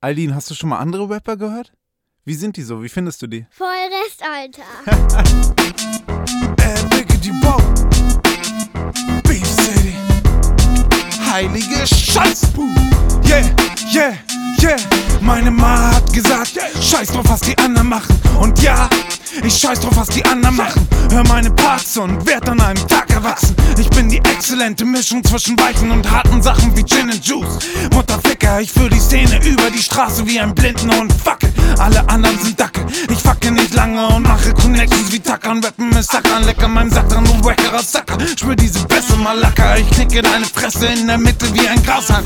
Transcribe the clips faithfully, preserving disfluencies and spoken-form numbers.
Aldin, hast du schon mal andere Rapper gehört? Wie sind die so? Wie findest du die? Voll Rest, Alter. äh, Biggity Bob. Beef City. Heilige Scheiß. Yeah, yeah, yeah. Meine Ma hat gesagt, scheiß drauf, was die anderen machen. Und ja, ich scheiß drauf, was die anderen machen. Hör meine Parts und werd an einem Tag erwachsen. Ich bin die exzellente Mischung zwischen weichen und harten Sachen wie Gin and Juice. Mutterficker, ich führ die Szene über die Straße wie ein Blindenhund. Fackel, alle anderen sind Dackel. Ich facke nicht lange und mache Connections wie Tackern. Rappen mit Sackern, lecker meinem Sack dran, du wackerer Sacker. Spür diese Bässe mal lacker. Ich knicke deine Fresse in der Mitte wie ein Grashalm.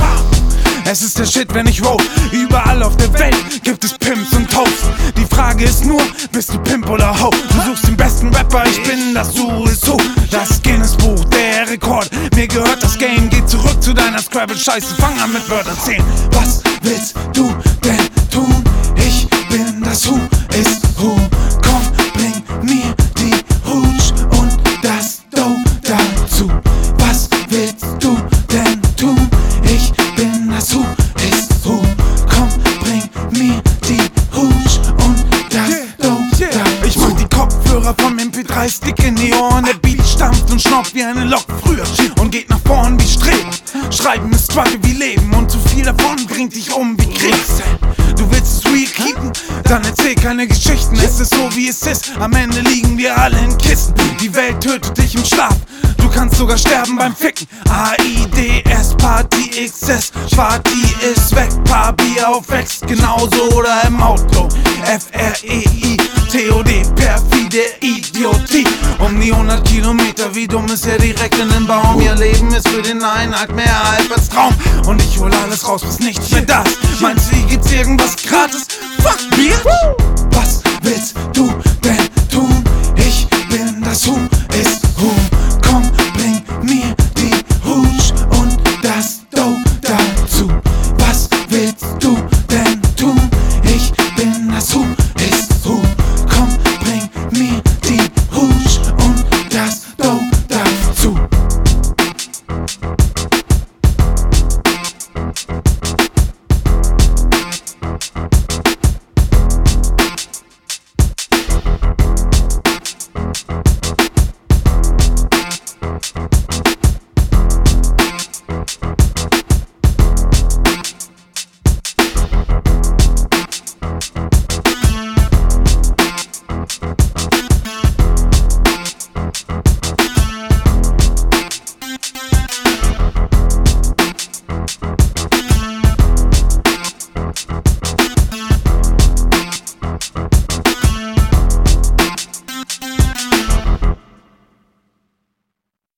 Es ist der Shit, wenn ich roll. Überall auf der Welt gibt es Pimps und Hoes. Die Frage ist nur, bist du Pimp oder Ho? Du suchst den besten Rapper, ich bin das Du ist so. Das Guinness-Buch, der Rekord. Mir gehört das Game, geh zurück zu deiner Scrabble-Scheiße. Fang an mit Wörtern zählen. Was willst du denn tun? Ich bin das Who ist Who. Komm, bring mir die Hooch und das Dough dazu. Was willst du denn tun? Ich bin das Who ist Who. Komm, bring mir die Hooch und das Yeah, Dough yeah. dazu. Ich mach die Kopfhörer vom M P drei Stick in die Ohren. Der Beat stampft und schnauft wie eine Lok früher und geht nach vorn wie Streben. Schreiben ist Struggle wie Leben und zu viel davon bringt dich um wie Krebs. Du willst es real keepen? Dann erzähl keine Geschichten. Es ist so wie es ist, am Ende liegen wir alle in Kisten. Die Welt tötet dich im Schlaf, du kannst sogar sterben beim Ficken. A I D S, Party X S, Party ist weg, Paar Bier auf Ex, genauso oder im Auto. F R E I T O D, perfide Idiotie. Um die hundert Kilometer, wie dumm ist er direkt in den Baum. Ihr Leben ist für den einen halt mehr als Traum. Und ich hol alles raus, bis nichts mehr da ist. Meinst du, hier gibt's irgendwas gratis? Fuck, Bier! Was willst du denn tun? Ich bin das Who ist Who. Komm, bring mir die Hooch und das Dough dazu. Was willst